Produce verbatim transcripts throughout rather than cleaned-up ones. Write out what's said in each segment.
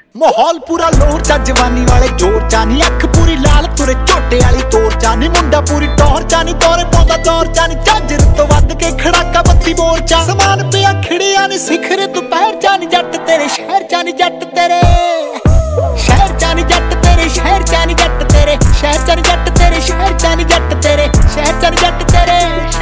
माहौल पूरा लोर चा जवानी वाले जोर चा नी अख पूरी लाल तुरे झोटे वाली तोर चा नी मुंडा पूरी टोर चा नी दौरे पाउंदा दौर चा नी झांजर तो वध के खड़ाका बत्ती बोर चा समान पिया खिड़िया नी सिखर दोपहर चा नी जट तेरे शहर चा नी जट तेरे शहर चा नी जट तेरे शहर चा नी जट तेरे शहर चा नी जट तेरे शहर चा नी जट तेरे शहर चा नी जट तेरे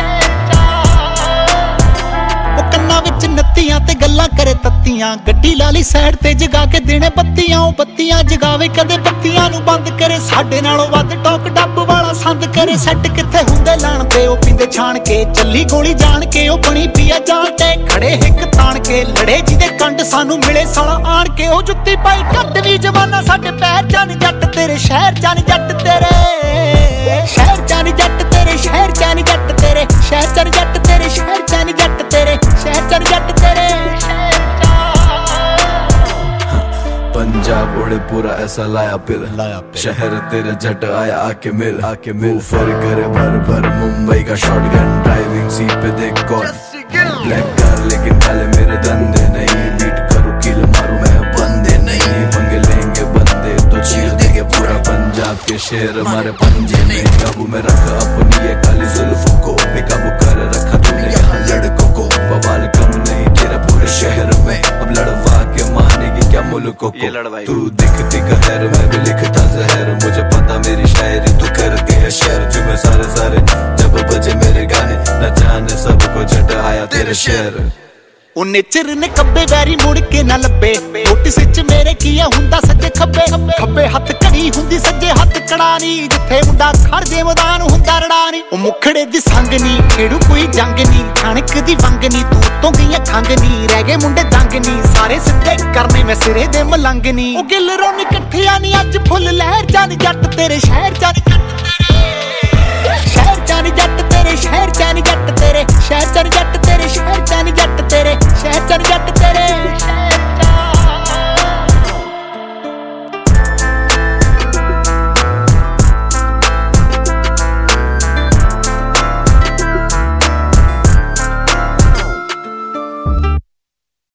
कन्ना विच नत्तियां ते गल्लां करे तत्तियां गड्डी लाली साइड ते जगा के देने बत्तियां ओ बत्तियां जगावे कदे बत्तियां नू बंद करे साडे नालों वध टॉक डब वाला संद करे सैट किथे हुंदे लाण ते ओ पींदे छाण के चली गोली जान के ओ बणी पिया जान ते खड़े हिक ताण के लड़े जिदे कंड सानू मिले साला आण के ओ जुत्ती पाई घट वी जवाना साडे पैर जानी जट तेरे शहर जानी जट तेरे शहर जानी जट तेरे शहर जानी जट तेरे शहर जानी जट तेरे शहर जानी जट तेरे शहर जानी जट तेरे पंजाब उड़े पूरा ऐसा लाया पिल लाया शहर तेरे जट आया आके मिल आके मिल फर करे भर भर मुंबई का शॉटगन ड्राइविंग सीट पे देख कौन ब्लैक कार लेकिन काले मेरे धंधे नहीं बीट करूं किल मारूं मैं बंदे नहीं पंगे लेंगे बंदे तो चीर देंगे पूरा पंजाब के शेर हमारे पंजे में काबू में रखा अपनी ये काली जुल्फों को बेकाबू कर रखा तूने यहाँ लड़कों को बवाल कम नहीं तेरे पूरे शहर में अब लड़वा के मानेगी क्या मुल्कों को तू दिखती कहर मैं भी लिखता जहर मुझे पता मेरी शायरी तू करती है शेर जो मैं सारे सारे जब बजे मेरे गाने न जाने सबको जट आया तेरे शेर ओ नेचर ने कब्बे वैरी मुड़ के ना लब्बे नोटिस विच मेरे किया हुंदा सज्जे खब्बे खब्बे हत्थ घड़ी हुंदी सज्जे हत्थ कड़ानी जिथे मुंडा खड़ जे मैदान हुंदा रड़ानी ओ मुखड़े दी संग नी खेड़ू कोई जंग नी खानक दी वंग नी तू तो गई खंग नी रह गए मुंडे दंग नी सारे सिद्धे करने मैं सिरे दे मलंग नी ओ गिल रोनी कट्ठियां नी अज फुल लहर जानी जट तेरे शहर जानी